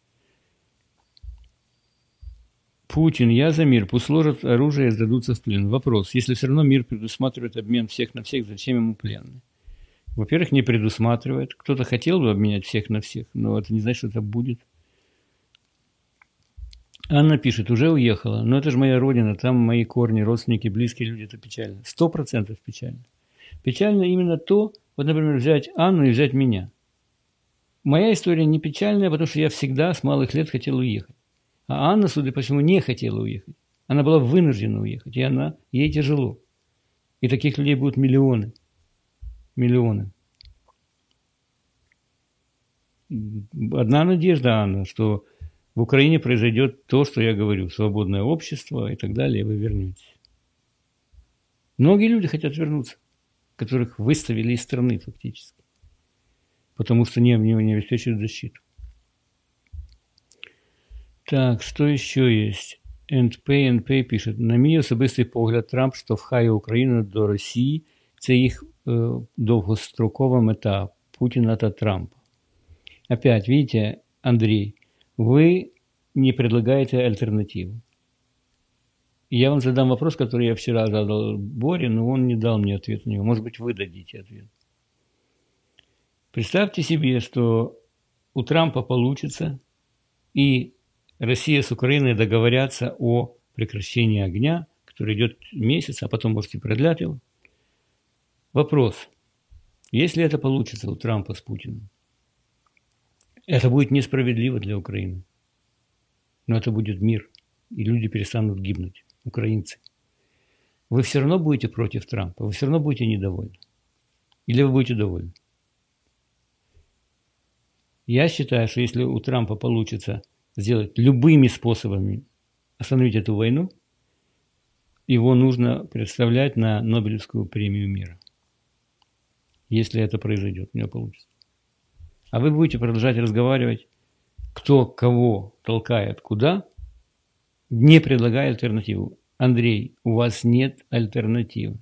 Путин, я за мир. Пусть сложат оружие и сдадутся в плен. Вопрос. Если все равно мир предусматривает обмен всех на всех, зачем ему пленные? Во-первых, не предусматривает. Кто-то хотел бы обменять всех на всех, но это не значит, что это будет. Анна пишет, уже уехала. Но это же моя родина, там мои корни, родственники, близкие люди. Это печально. 100% печально. Печально именно то, вот, например, взять Анну и взять меня. Моя история не печальная, потому что я всегда с малых лет хотел уехать. А Анна, судя по всему, не хотела уехать. Она была вынуждена уехать, и ей тяжело. И таких людей будут миллионы. Миллионы. Одна надежда, Анна, что в Украине произойдет то, что я говорю, свободное общество и так далее, и вы вернетесь. Многие люди хотят вернуться, которых выставили из страны фактически, потому что не обеспечивают защиту. Так, що ще є? NP пише, на мій особистий погляд, Трамп штовхає Україну до Росії. Це їх довгострокова мета Путина та Трампа. Опять, видите, Андрей, вы не предлагаете альтернативу. Я вам задам вопрос, который я вчера задал Боре, но он не дал мне ответ на него. Может быть, вы дадите ответ. Представьте себе, что у Трампа получится, и Россия с Украиной договорятся о прекращении огня, который идет месяц, а потом, может, и продлят его. Вопрос. Если это получится у Трампа с Путиным, это будет несправедливо для Украины. Но это будет мир, и люди перестанут гибнуть. украинцы, вы все равно будете против Трампа, вы все равно будете недовольны. Или вы будете довольны? Я считаю, что если у Трампа получится сделать любыми способами остановить эту войну, его нужно представлять на Нобелевскую премию мира. Если это произойдет, у него получится. А вы будете продолжать разговаривать, кто кого толкает куда, не предлагая альтернативу. Андрей, у вас нет альтернативы.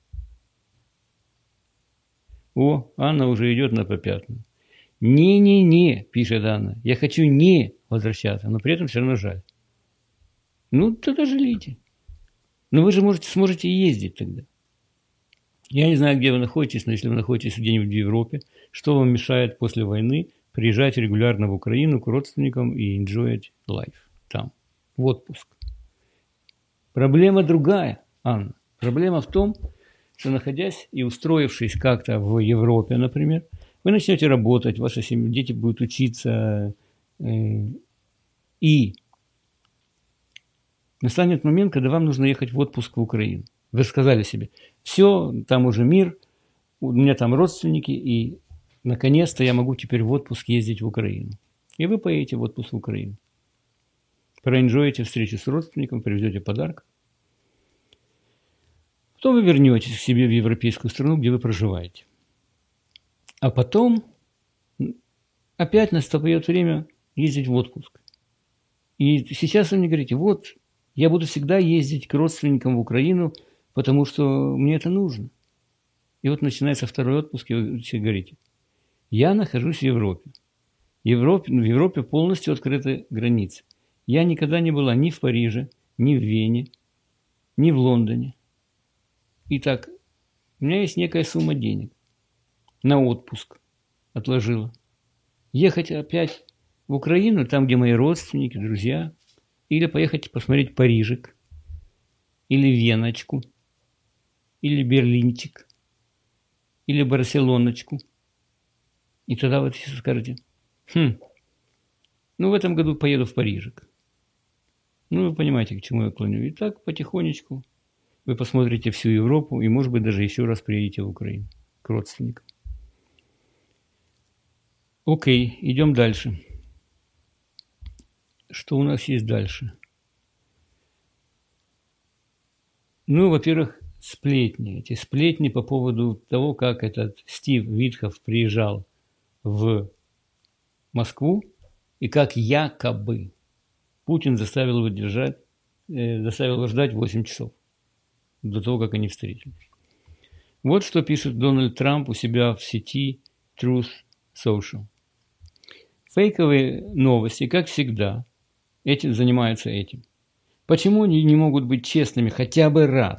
О, Анна уже идет на попятную. Не-не-не, пишет Анна, я хочу не возвращаться, но при этом все равно жаль. Ну, тогда жалейте. Но вы же сможете ездить тогда. Я не знаю, где вы находитесь, но если вы находитесь где-нибудь в Европе, что вам мешает после войны приезжать регулярно в Украину к родственникам и enjoy life там, в отпуск? Проблема другая, Анна. Проблема в том, что находясь и устроившись как-то в Европе, например, вы начнете работать, ваши дети будут учиться, и настанет момент, когда вам нужно ехать в отпуск в Украину. Вы сказали себе, все, там уже мир, у меня там родственники, и наконец-то я могу теперь в отпуск ездить в Украину. И вы поедете в отпуск в Украину. Проэнджоете встречу с родственником, привезете подарок. Потом вы вернетесь к себе в европейскую страну, где вы проживаете. А потом опять наступает время ездить в отпуск. И сейчас вы мне говорите, вот, я буду всегда ездить к родственникам в Украину, потому что мне это нужно. И вот начинается второй отпуск, и вы говорите, я нахожусь в Европе. В Европе полностью открыты границы. Я никогда не была ни в Париже, ни в Вене, ни в Лондоне. Итак, у меня есть некая сумма денег. На отпуск отложила. Ехать опять в Украину, там, где мои родственники, друзья, или поехать посмотреть Парижик, или Веночку, или Берлинчик, или Барселоночку. И тогда вот вы скажете, ну в этом году поеду в Парижик. Ну вы понимаете, к чему я клоню. И так потихонечку вы посмотрите всю Европу и, может быть, даже еще раз приедете в Украину к родственникам. Окей, идем дальше. Что у нас есть дальше? Ну, во-первых, сплетни. Эти сплетни по поводу того, как этот Стив Витхоф приезжал в Москву и как якобы Путин заставил его ждать 8 часов до того, как они встретились. Вот что пишет Дональд Трамп у себя в сети Truth Social. Фейковые новости, как всегда, занимаются этим. Почему они не могут быть честными хотя бы раз?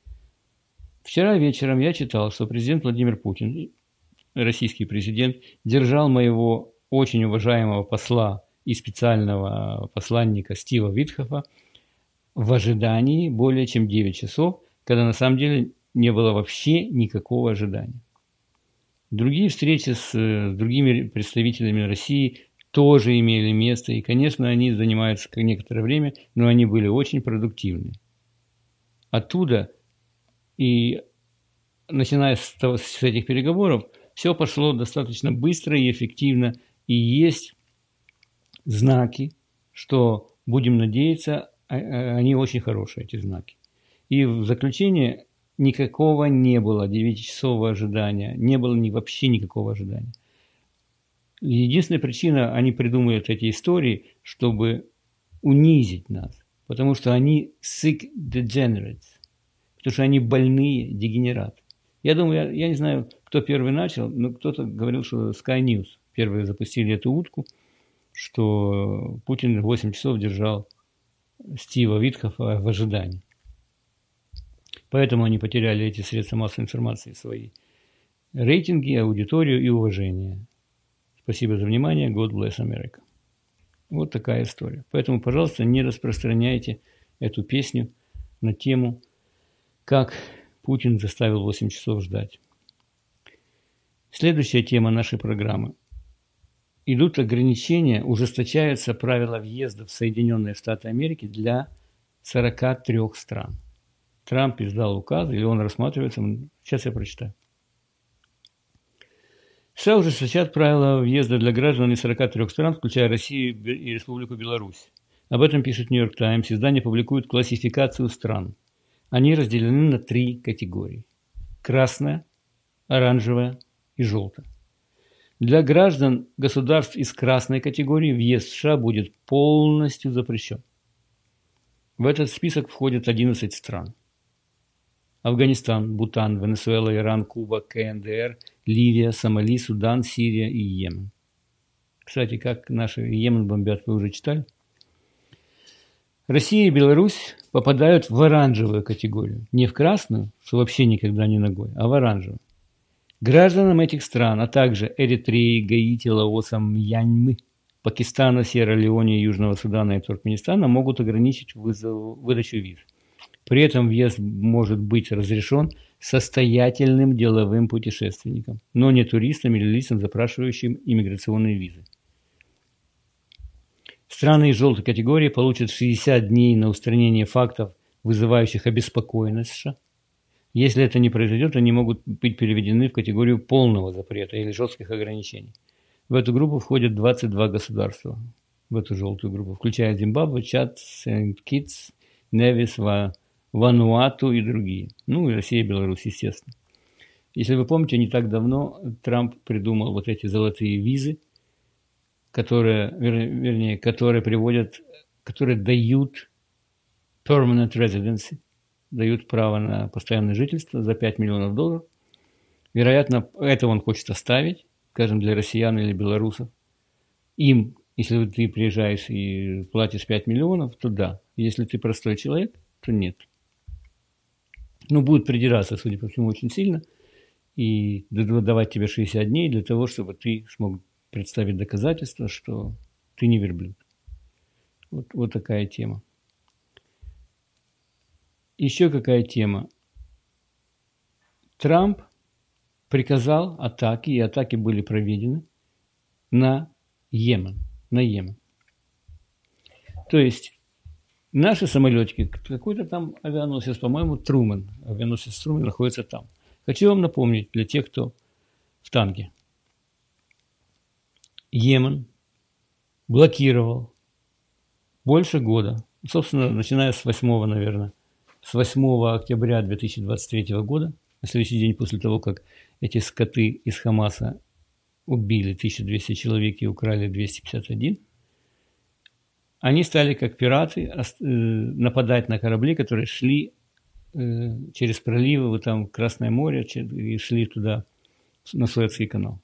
Вчера вечером я читал, что президент Владимир Путин, российский президент, держал моего очень уважаемого посла и специального посланника Стива Витхофа в ожидании более чем 9 часов, когда на самом деле не было вообще никакого ожидания. Другие встречи с другими представителями России тоже имели место, и, конечно, они занимаются некоторое время, но они были очень продуктивны. Оттуда, и начиная с этих переговоров, все пошло достаточно быстро и эффективно, и есть знаки, что, будем надеяться, они очень хорошие, эти знаки. И в заключение никакого не было 9-часового ожидания, не было вообще никакого ожидания. Единственная причина, они придумывают эти истории, чтобы унизить нас, потому что они sick degenerates, потому что они больные дегенераты. Я думаю, я не знаю, кто первый начал, но кто-то говорил, что Sky News первые запустили эту утку, что Путин 8 часов держал Стива Витхофа в ожидании. Поэтому они потеряли эти средства массовой информации, свои рейтинги, аудиторию и уважение. Спасибо за внимание. God bless America. Вот такая история. Поэтому, пожалуйста, не распространяйте эту песню на тему, как Путин заставил 8 часов ждать. Следующая тема нашей программы. Идут ограничения, ужесточаются правила въезда в Соединенные Штаты Америки для 43 стран. Трамп издал указ, или он рассматривается, сейчас я прочитаю. США ужесточат правила въезда для граждан из 43 стран, включая Россию и Республику Беларусь. Об этом пишет Нью-Йорк Таймс. Издание публикует классификацию стран. Они разделены на 3 категории. Красная, оранжевая и желтая. Для граждан государств из красной категории въезд в США будет полностью запрещен. В этот список входят 11 стран. Афганистан, Бутан, Венесуэла, Иран, Куба, КНДР, Ливия, Сомали, Судан, Сирия и Йемен. Кстати, как наши Йемен бомбят, вы уже читали? Россия и Беларусь попадают в оранжевую категорию. Не в красную, что вообще никогда не ногой, а в оранжевую. Гражданам этих стран, а также Эритреи, Гаити, Лаоса, Мьянмы, Пакистана, Сьерра-Леоне, Южного Судана и Туркменистана могут ограничить выдачу виз. При этом въезд может быть разрешен состоятельным деловым путешественникам, но не туристам или лицам, запрашивающим иммиграционные визы. Страны из желтой категории получат 60 дней на устранение фактов, вызывающих обеспокоенность США. Если это не произойдет, они могут быть переведены в категорию полного запрета или жестких ограничений. В эту группу входят 22 государства, в эту желтую группу, включая Зимбабве, Чад, Сент-Китс, Невис, Вануату и другие. Ну и Россия и Беларусь, естественно. Если вы помните, не так давно Трамп придумал вот эти золотые визы, которые дают permanent residency, дают право на постоянное жительство за $5 миллионов. Вероятно, это он хочет оставить, скажем, для россиян или белорусов. Им, если ты приезжаешь и платишь 5 миллионов, то да. Если ты простой человек, то нет. Ну, будут придираться, судя по всему, очень сильно. И давать тебе 60 дней для того, чтобы ты смог представить доказательства, что ты не верблюд. Вот такая тема. Еще какая тема. Трамп приказал атаки, и атаки были проведены на Йемен. То есть наши самолетики, какой-то там авианосец, по-моему, Трумен, авианосец Трумен находится там. Хочу вам напомнить для тех, кто в танке. Йемен блокировал больше года, собственно, начиная с 8, наверное, с 8 октября 2023 года, на следующий день после того, как эти скоты из Хамаса убили 1200 человек и украли 251, они стали, как пираты, нападать на корабли, которые шли через проливы, вот там Красное море, и шли туда, на Суэцкий канал.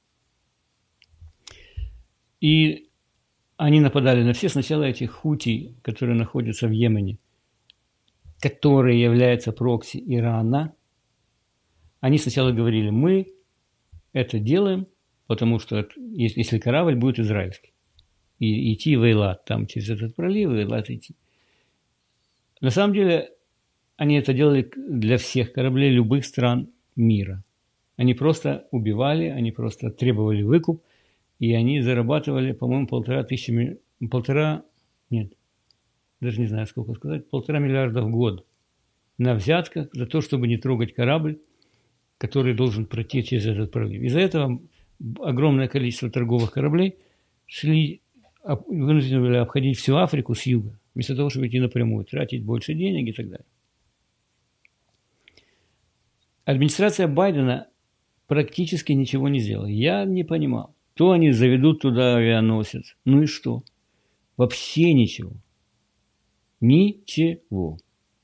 И они нападали на все, сначала эти хути, которые находятся в Йемене, которые являются прокси Ирана. Они сначала говорили, мы это делаем, потому что если корабль будет израильский, и идти в Эйлат, там через этот пролив, в Эйлат идти. На самом деле, они это делали для всех кораблей любых стран мира. Они просто убивали, они просто требовали выкуп, и они зарабатывали, по-моему, 1,5 миллиарда в год на взятках за то, чтобы не трогать корабль, который должен пройти через этот пролив. Из-за этого огромное количество торговых кораблей вынуждены были обходить всю Африку с юга, вместо того, чтобы идти напрямую, тратить больше денег и так далее. Администрация Байдена практически ничего не сделала. Я не понимал. То они заведут туда авианосец. Ну и что? Вообще ничего. Ничего.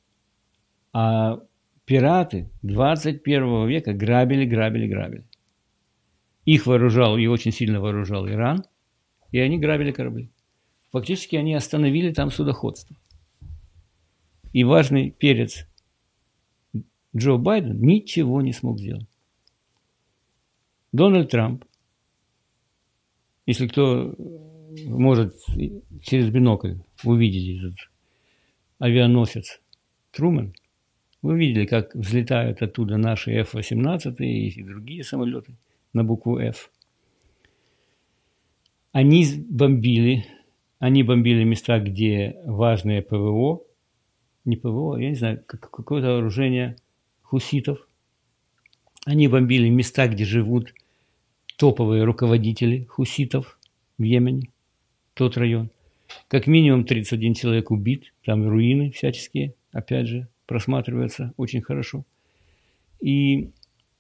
А пираты 21 века грабили. Их вооружал и очень сильно вооружал Иран, и они грабили корабли. Фактически они остановили там судоходство. И важный перец Джо Байден ничего не смог сделать. Дональд Трамп, если кто может через бинокль увидеть этот авианосец Трумен, вы видели, как взлетают оттуда наши F-18 и другие самолеты на букву F. Они бомбили места, где важное ПВО, не ПВО, я не знаю, какое-то вооружение хуситов. Они бомбили места, где живут топовые руководители хуситов в Йемене, тот район. Как минимум 31 человек убит, там руины всяческие, опять же, просматриваются очень хорошо. И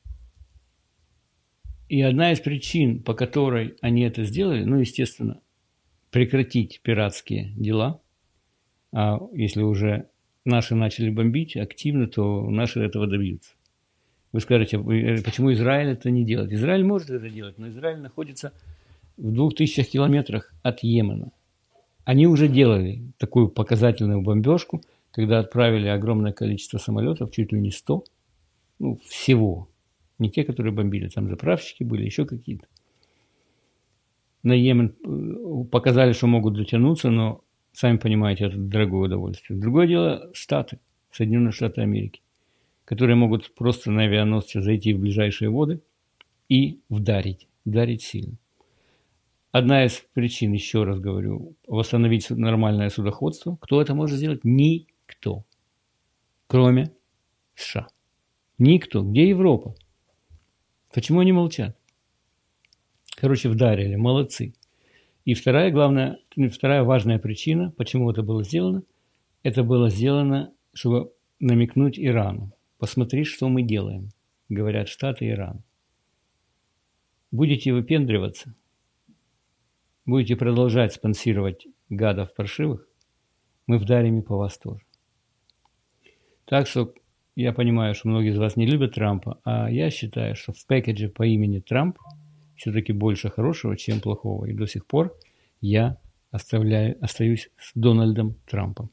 одна из причин, по которой они это сделали, ну, естественно, прекратить пиратские дела. А если уже наши начали бомбить активно, то наши этого добьются. Вы скажете, почему Израиль это не делает? Израиль может это делать, но Израиль находится в 2000 километрах от Йемена. Они уже делали такую показательную бомбежку, когда отправили огромное количество самолетов, чуть ли не 100, ну, всего. Не те, которые бомбили, там заправщики были, еще какие-то. На Йемен показали, что могут дотянуться, но, сами понимаете, это дорогое удовольствие. Другое дело Штаты, Соединенные Штаты Америки, которые могут просто на авианосце зайти в ближайшие воды и вдарить сильно. Одна из причин, еще раз говорю, восстановить нормальное судоходство. Кто это может сделать? Никто. Кроме США. Никто. Где Европа? Почему они молчат? Короче, вдарили. Молодцы. И вторая важная причина, почему это было сделано, чтобы намекнуть Ирану. Посмотри, что мы делаем, говорят Штаты и Иран. Будете выпендриваться, будете продолжать спонсировать гадов паршивых, мы вдарим и по вас тоже. Так что я понимаю, что многие из вас не любят Трампа, а я считаю, что в пэкэдже по имени Трамп все-таки больше хорошего, чем плохого. И до сих пор я остаюсь с Дональдом Трампом.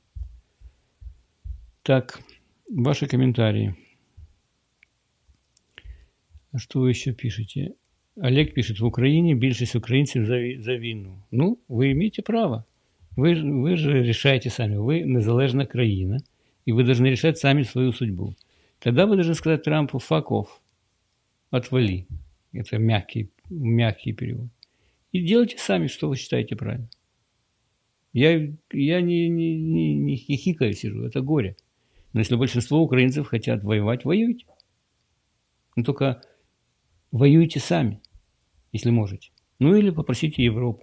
Так, ваши комментарии. А что вы еще пишете? Олег пишет, в Украине більшість українців за війну. Ну, ви маєте право. Ви же решаете сами. Вы незалежна країна, и вы должны решать сами свою судьбу. Тогда вы должны сказать Трампу fuck off, отвали. Это мягкий перевод. И делайте сами, что вы считаете правильно. Я не хихикаю сижу, это горе. Но если большинство украинцев хотят воевать, воюйте. Но только воюйте сами, если можете. Ну или попросите Европу.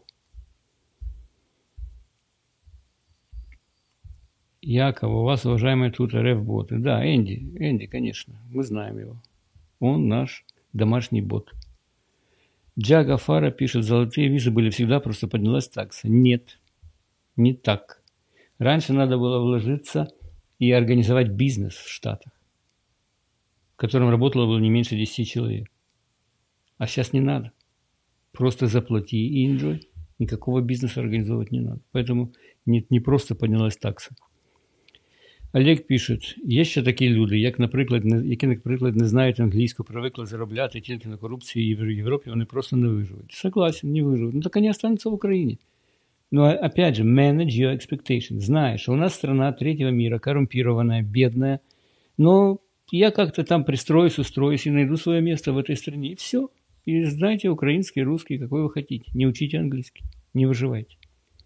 Яков, у вас, уважаемые тут РФ-боты. Да, Энди, конечно, мы знаем его. Он наш домашний бот. Джага Фара пишет, золотые визы были всегда, просто поднялась такса. Нет, не так. Раньше надо было вложиться и организовать бизнес в Штатах, в котором работало было не меньше 10 человек. А сейчас не надо. Просто заплати и enjoy. Никакого бизнеса организовывать не надо. Поэтому не просто поднялась такса. Олег пишет, є ще такі люди, які, наприклад, не знають англійську, привикли заробляти тільки на корупції, і в Європі вони просто не виживуть. Согласен, не виживуть. Ну так они останутся в Украине. Но опять же, manage your expectations. Знаешь, что у нас страна третьего мира, коррумпированная, бедная, но я как-то там пристроюсь, устроюсь и найду свое место в этой стране. И все. И знаете украинский, русский, какой вы хотите. Не учите английский, не выживайте.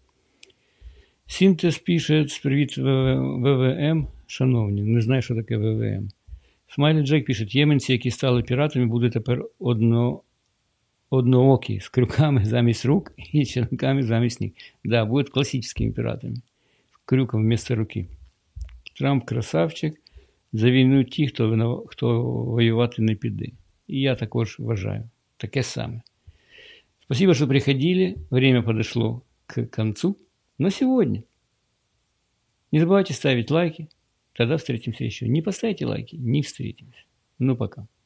Синтез пише, привіт ВВМ, шановні, не знаю, що таке ВВМ. Смайлі Джек пише, єменці, які стали піратами, будуть тепер одноокі, з крюками замість рук і черенками замість ніг. Да, будуть класичними піратами, з крюком вместо руки. Трамп красавчик, за війну ті, хто воювати не піде. І я також вважаю, таке саме. Спасибо, что приходили, время подошло к концу. На сегодня. Не забывайте ставить лайки. Тогда встретимся еще. Не поставите лайки, не встретимся. Ну, пока.